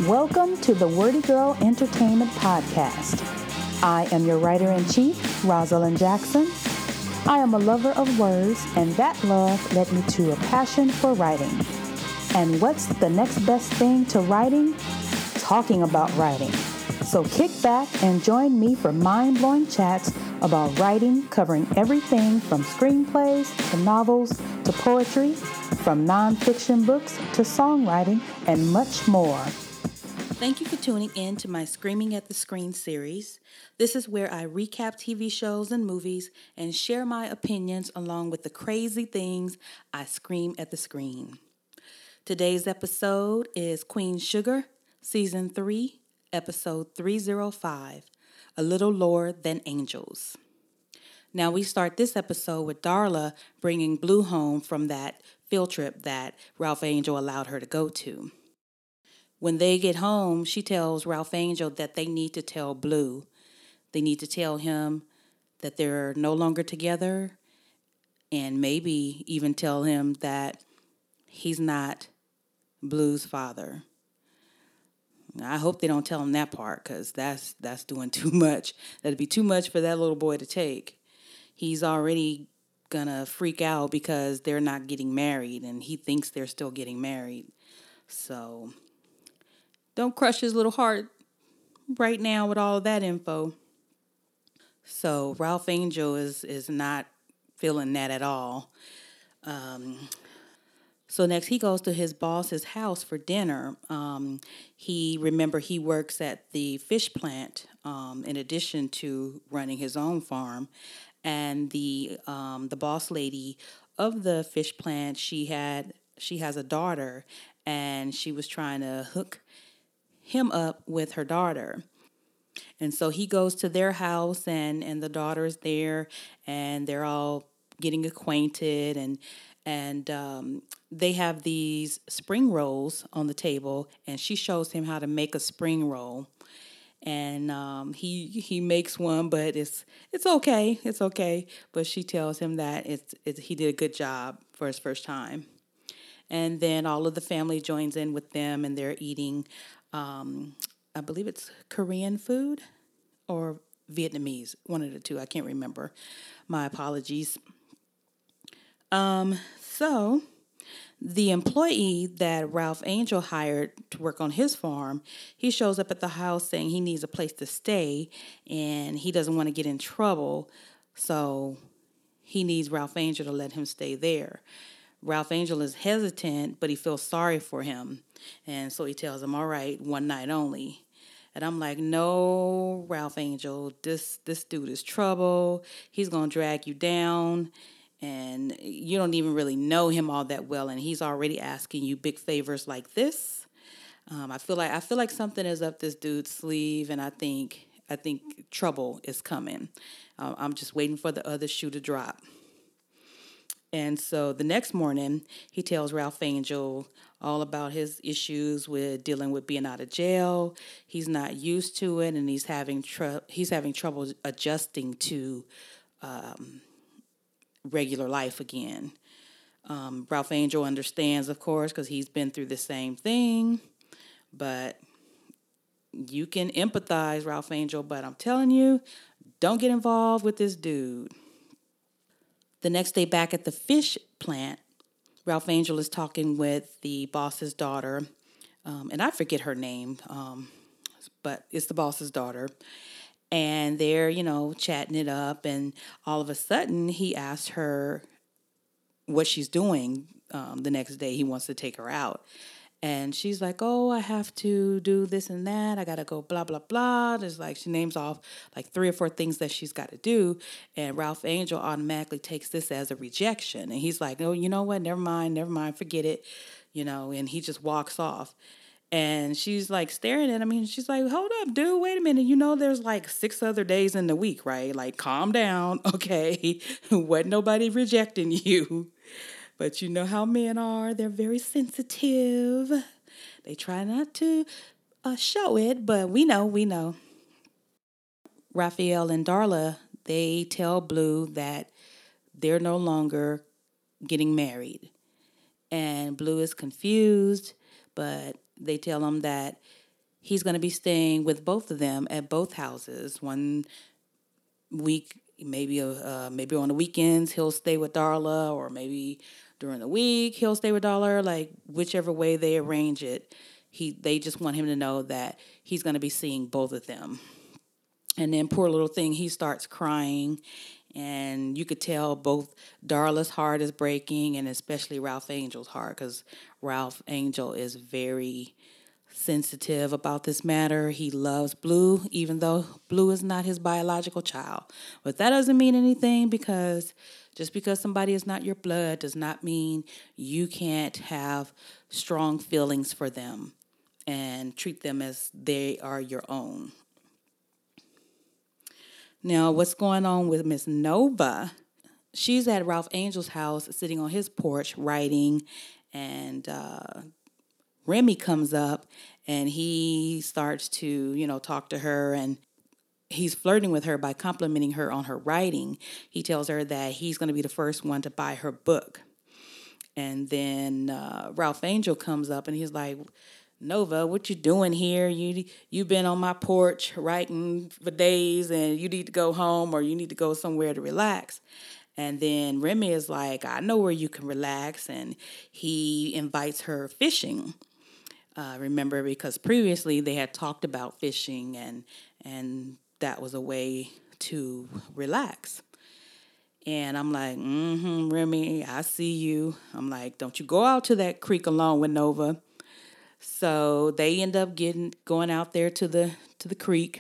Welcome to the Wordy Girl Entertainment Podcast. I am your writer-in-chief, Rosalind Jackson. I am a lover of words, and that love led me to a passion for writing. And what's the next best thing to writing? Talking about writing. So kick back and join me for mind-blowing chats about writing, covering everything from screenplays to novels to poetry, from nonfiction books to songwriting, and much more. Thank you for tuning in to my Screaming at the Screen series. This is where I recap TV shows and movies and share my opinions along with the crazy things I scream at the screen. Today's episode is Queen Sugar, Season 3, Episode 305, A Little Lower Than Angels. Now we start this episode with Darla bringing Blue home from that field trip that Ralph Angel allowed her to go to. When they get home, she tells Ralph Angel that they need to tell Blue. They need to tell him that they're no longer together and maybe even tell him that he's not Blue's father. I hope they don't tell him that part because that's doing too much. That'd be too much for that little boy to take. He's already gonna freak out because they're not getting married and he thinks they're still getting married. So don't crush his little heart right now with all of that info. So Ralph Angel is not feeling that at all. So next he goes to his boss's house for dinner. He works at the fish plant in addition to running his own farm. And the boss lady of the fish plant, she has a daughter, and she was trying to hook him up with her daughter. And so he goes to their house and the daughter's there and they're all getting acquainted and they have these spring rolls on the table and she shows him how to make a spring roll. And he makes one, but it's okay. It's okay. But she tells him that he did a good job for his first time. And then all of the family joins in with them and they're eating I believe it's Korean food or Vietnamese, one of the two. I can't remember. My apologies. So the employee that Ralph Angel hired to work on his farm, he shows up at the house saying he needs a place to stay and he doesn't want to get in trouble. So he needs Ralph Angel to let him stay there. Ralph Angel is hesitant, but he feels sorry for him. And so he tells him, all right, one night only. And I'm like, no, Ralph Angel, this dude is trouble. He's going to drag you down. And you don't even really know him all that well. And he's already asking you big favors like this. I feel like something is up this dude's sleeve. And I think trouble is coming. I'm just waiting for the other shoe to drop. And so the next morning, he tells Ralph Angel all about his issues with dealing with being out of jail. He's not used to it, and he's having trouble adjusting to regular life again. Ralph Angel understands, of course, because he's been through the same thing. But you can empathize, Ralph Angel, but I'm telling you, don't get involved with this dude. The next day back at the fish plant, Ralph Angel is talking with the boss's daughter, and I forget her name, but it's the boss's daughter. And they're, chatting it up, and all of a sudden he asks her what she's doing the next day. He wants to take her out. And she's like, oh, I have to do this and that. I got to go blah, blah, blah. There's she names off 3 or 4 things that she's got to do. And Ralph Angel automatically takes this as a rejection. And he's like, oh, you know what? Never mind, forget it. And he just walks off. And she's staring at him. And she's like, hold up, dude, wait a minute. There's 6 other days in the week, right? Calm down. Okay. Wasn't nobody rejecting you. But you know how men are. They're very sensitive. They try not to show it, but we know. Raphael and Darla, they tell Blue that they're no longer getting married. And Blue is confused, but they tell him that he's going to be staying with both of them at both houses. One week, maybe on the weekends he'll stay with Darla, or maybe during the week he'll stay with Darla. Like whichever way they arrange it, they just want him to know that he's going to be seeing both of them. And then poor little thing, he starts crying, and you could tell both Darla's heart is breaking, and especially Ralph Angel's heart, because Ralph Angel is very sensitive about this matter. He loves Blue, even though Blue is not his biological child. But that doesn't mean anything, because just because somebody is not your blood does not mean you can't have strong feelings for them and treat them as they are your own. Now, what's going on with Miss Nova? She's at Ralph Angel's house, sitting on his porch, writing, and Remy comes up, and he starts to, talk to her, and he's flirting with her by complimenting her on her writing. He tells her that he's going to be the first one to buy her book. And then Ralph Angel comes up, and he's like, Nova, what you doing here? You've been on my porch writing for days, and you need to go home, or you need to go somewhere to relax. And then Remy is like, I know where you can relax, and he invites her fishing. Remember, because previously they had talked about fishing, and that was a way to relax. And I'm like, Remy, I see you. I'm like, don't you go out to that creek alone with Nova. So they end up going out there to the creek,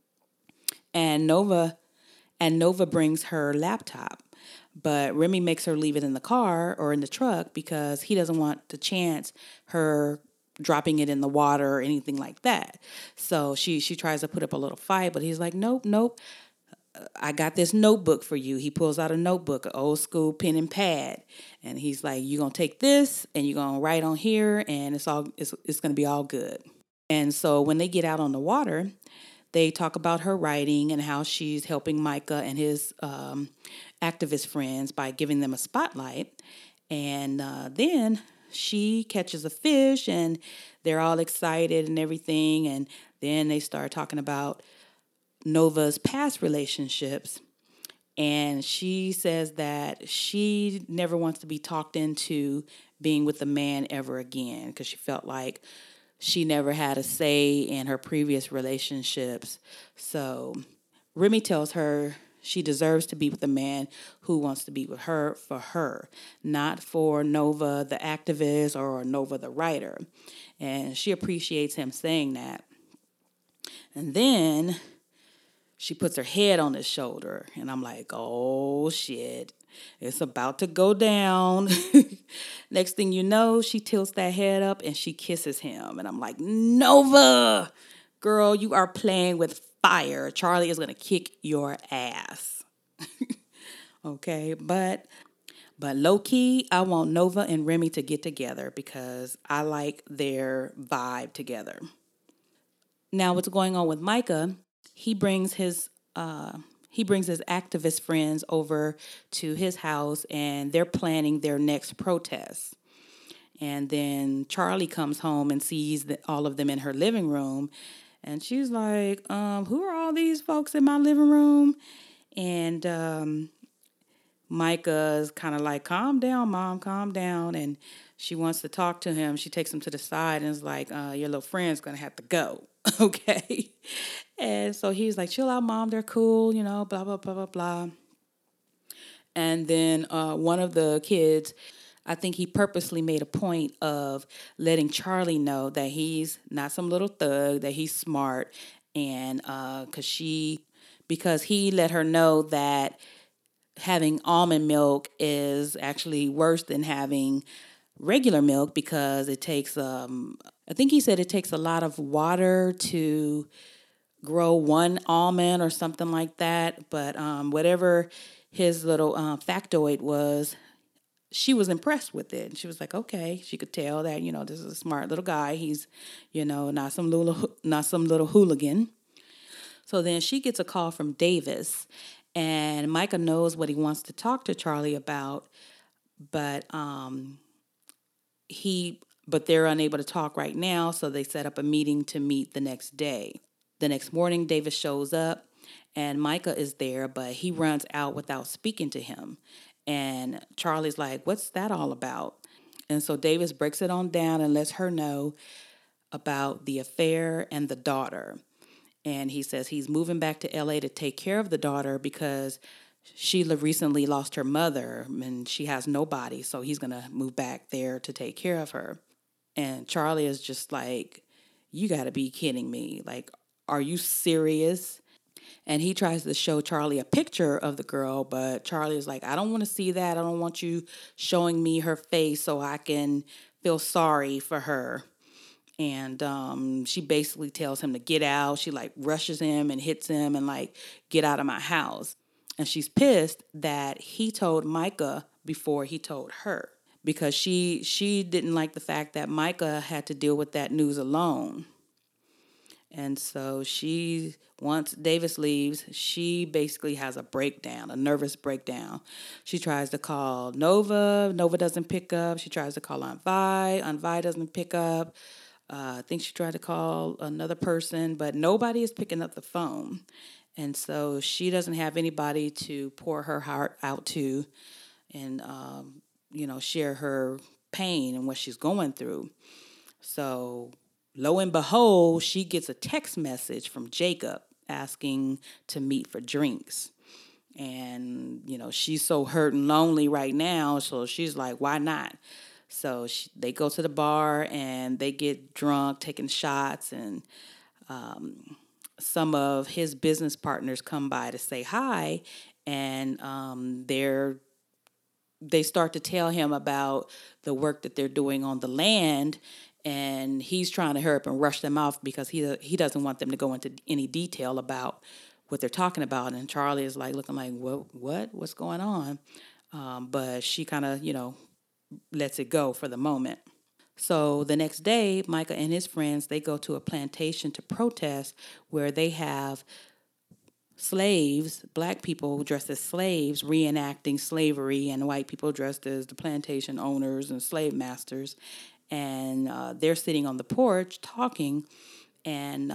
and Nova brings her laptop, but Remy makes her leave it in the car or in the truck because he doesn't want to chance her dropping it in the water or anything like that. So she tries to put up a little fight, but he's like, nope. I got this notebook for you. He pulls out a notebook, an old school pen and pad. And he's like, you're going to take this and you're going to write on here, and it's going to be all good. And so when they get out on the water, they talk about her writing and how she's helping Micah and his activist friends by giving them a spotlight. And then she catches a fish, and they're all excited and everything. And then they start talking about Nova's past relationships, and she says that she never wants to be talked into being with a man ever again, because she felt like she never had a say in her previous relationships. So Remy tells her she deserves to be with a man who wants to be with her for her, not for Nova the activist or Nova the writer. And she appreciates him saying that. And then she puts her head on his shoulder, and I'm like, oh, shit. It's about to go down. Next thing you know, she tilts that head up, and she kisses him. And I'm like, Nova, girl, you are playing with fire. Charlie is going to kick your ass. Okay, but low-key, I want Nova and Remy to get together because I like their vibe together. Now, what's going on with Micah? He brings his activist friends over to his house, and they're planning their next protest. And then Charlie comes home and sees all of them in her living room, and she's like, who are all these folks in my living room? And Micah's kind of like, calm down, Mom, calm down. And she wants to talk to him. She takes him to the side and is like, your little friend's going to have to go. Okay. And so he's like, chill out, Mom. They're cool, blah, blah, blah, blah, blah. And then one of the kids, I think he purposely made a point of letting Charlie know that he's not some little thug, that he's smart. And because he let her know that having almond milk is actually worse than having regular milk, because it takes, I think he said it takes a lot of water to grow one almond or something like that. But whatever his little factoid was, she was impressed with it. And she was like, okay. She could tell that, this is a smart little guy. He's, not some little hooligan. So then she gets a call from Davis, and Micah knows what he wants to talk to Charlie about, but he but they're unable to talk right now, so they set up a meeting to meet the next day. The next morning, Davis shows up, and Micah is there, but he runs out without speaking to him. And Charlie's like, "What's that all about?" And so Davis breaks it on down and lets her know about the affair and the daughter. And he says he's moving back to LA to take care of the daughter because Sheila recently lost her mother and she has nobody. So he's going to move back there to take care of her. And Charlie is just like, "You got to be kidding me. Like, are you serious?" And he tries to show Charlie a picture of the girl, but Charlie is like, "I don't want to see that. I don't want you showing me her face so I can feel sorry for her." And she basically tells him to get out. She like rushes him and hits him and like, "Get out of my house." And she's pissed that he told Micah before he told her, because she didn't like the fact that Micah had to deal with that news alone. And so once Davis leaves, she basically has a breakdown, a nervous breakdown. She tries to call Nova. Nova doesn't pick up. She tries to call Aunt Vi. Aunt Vi doesn't pick up. I think she tried to call another person, but nobody is picking up the phone. And so she doesn't have anybody to pour her heart out to and, share her pain and what she's going through. So lo and behold, she gets a text message from Jacob asking to meet for drinks. And, she's so hurt and lonely right now. So she's like, why not? So they go to the bar and they get drunk, taking shots. And some of his business partners come by to say hi. And they start to tell him about the work that they're doing on the land. And he's trying to hurry up and rush them off because he doesn't want them to go into any detail about what they're talking about. And Charlie is like looking like, what's going on? But she kind of, lets it go for the moment. So the next day, Micah and his friends, they go to a plantation to protest where they have slaves, black people dressed as slaves, reenacting slavery, and white people dressed as the plantation owners and slave masters. And they're sitting on the porch talking, and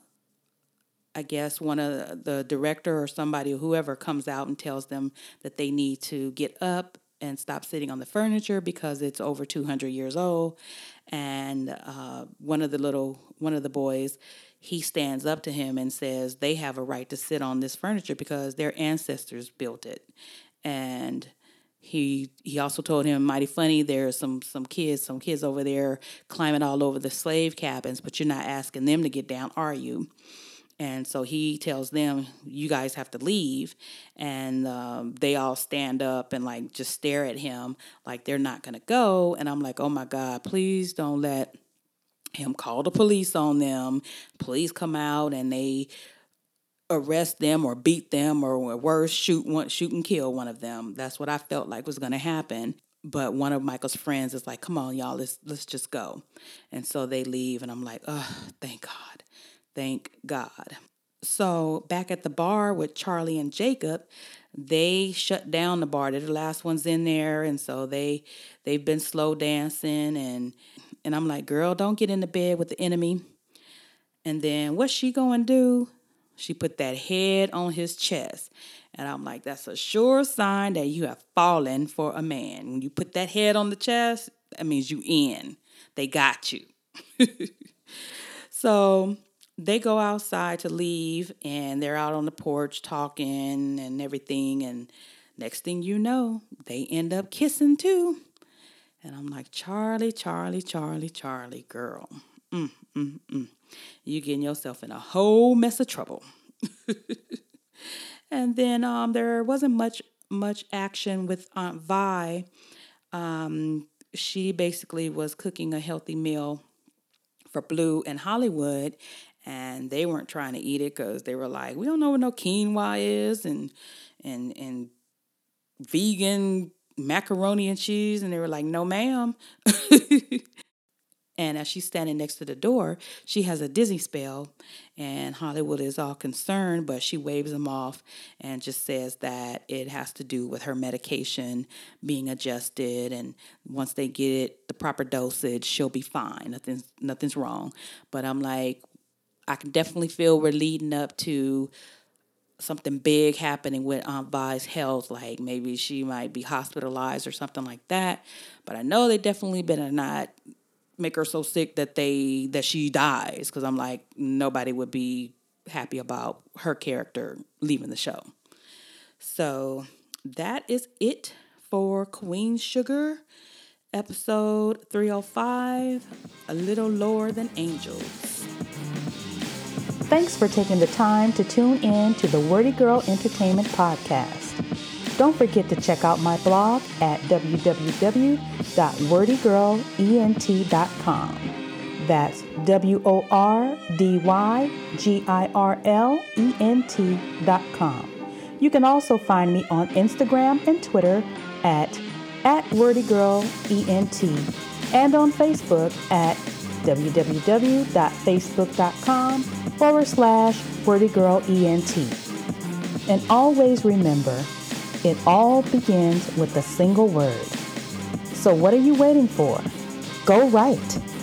I guess one of the director or somebody, whoever, comes out and tells them that they need to get up and stop sitting on the furniture because it's over 200 years old. And one of the boys, he stands up to him and says they have a right to sit on this furniture because their ancestors built it. And he also told him, "Mighty funny, there's some kids over there climbing all over the slave cabins, but you're not asking them to get down, are you?" And so he tells them, "You guys have to leave." And they all stand up and like just stare at him like they're not going to go. And I'm like, oh my God, please don't let him call the police on them. Police come out and they arrest them or beat them or worse, shoot and kill one of them. That's what I felt like was going to happen. But one of Michael's friends is like, "Come on, y'all, let's just go." And so they leave. And I'm like, oh, thank God. Thank God. So back at the bar with Charlie and Jacob, they shut down the bar. They're the last ones in there, and so they've been slow dancing, and I'm like, "Girl, don't get into bed with the enemy." And then what's she gonna do? She put that head on his chest, and I'm like, "That's a sure sign that you have fallen for a man. When you put that head on the chest, that means you in. They got you." So they go outside to leave, and they're out on the porch talking and everything. And next thing you know, they end up kissing too. And I'm like, Charlie, Charlie, Charlie, Charlie, girl. You getting yourself in a whole mess of trouble. And then there wasn't much action with Aunt Vi. She basically was cooking a healthy meal for Blue and Hollywood, and they weren't trying to eat it because they were like, "We don't know what no quinoa is and vegan macaroni and cheese," and they were like, "No, ma'am." And as she's standing next to the door, she has a dizzy spell, and Hollywood is all concerned, but she waves them off and just says that it has to do with her medication being adjusted, and once they get it the proper dosage, she'll be fine. Nothing's wrong. But I'm like, I can definitely feel we're leading up to something big happening with Aunt Vi's health, like maybe she might be hospitalized or something like that. But I know they definitely better not make her so sick that she dies, because I'm like, nobody would be happy about her character leaving the show. So that is it for Queen Sugar, episode 305, A Little Lower Than Angels. Thanks for taking the time to tune in to the Wordy Girl Entertainment Podcast. Don't forget to check out my blog at www.wordygirlent.com. That's WORDYGIRLENT.com. You can also find me on Instagram and Twitter at WordyGirlENT, and on Facebook at www.facebook.com/WordyGirlENT. And always remember, it all begins with a single word. So what are you waiting for? Go write.